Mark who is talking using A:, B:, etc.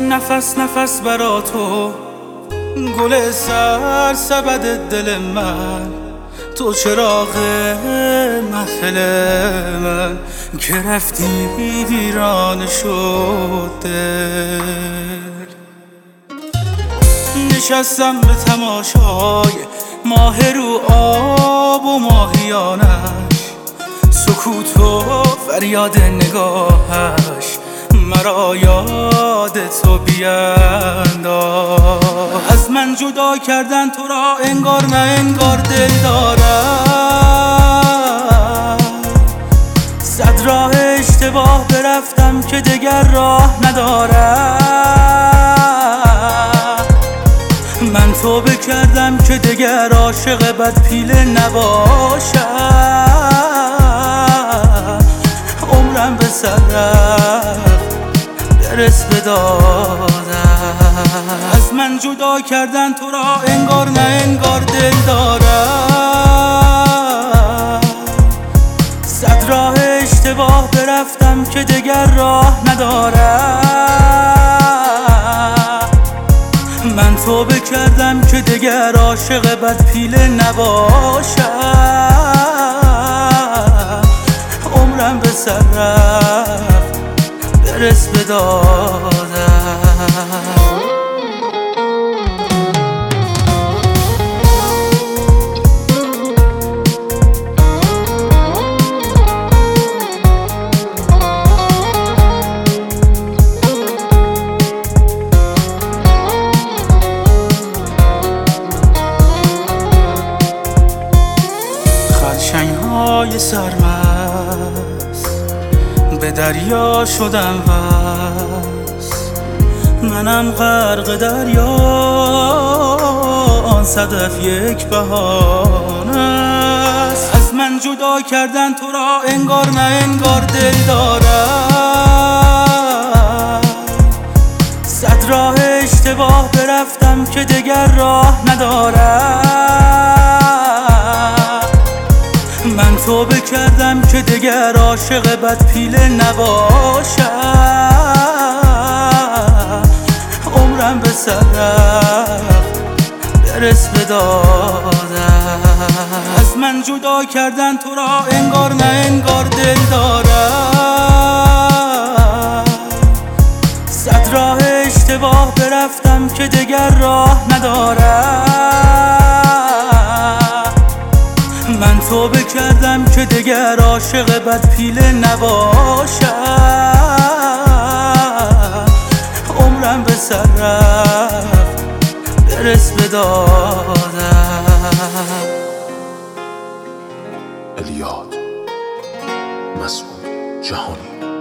A: نفس نفس برا تو گل سبد دل من، تو چراغ محفل من که رفتی ویران شد دل. نشستم به تماشای ماه رو آب و ماهیانش، سکوت و فریاد نگاهش مرا یاد تو بینداز. از من جدا کردن تو را انگار نه انگار دل دارم، صد راه اشتباه برفتم که دگر راه ندارم. من توبه کردم که دگر عاشق بد پیله نباشم. عمرم به سر رفت برس به دادم. از من جدا کردن تو را انگار نه انگار دل دارم، صد راه اشتباه برفتم که دگر راه ندارم. من توبه کردم که دگر عاشق بد پیله نباشم. عمرم به سر رفت برس به دادم. خرچنگ‌های سرمست به دریا شدم وست، منم غرق دریا، آن صدف یک بهانه است. از من جدا کردن تو را انگار نه انگار دل دارم، صد راه اشتباه برفتم که دگر راه ندارم. من توبه کردم که دگر عاشق بد پیله نباشم. عمرم به سر رفت برس به دادم. از من جدا کردن تو را انگار نه انگار دل دارم، صد راه اشتباه برفتم که دگر راه ندارم. من توبه کردم که دگر عاشق بد پیله نباشم. عمرم به سر رفت برس به دادم.
B: الیاد مسعود جهانی.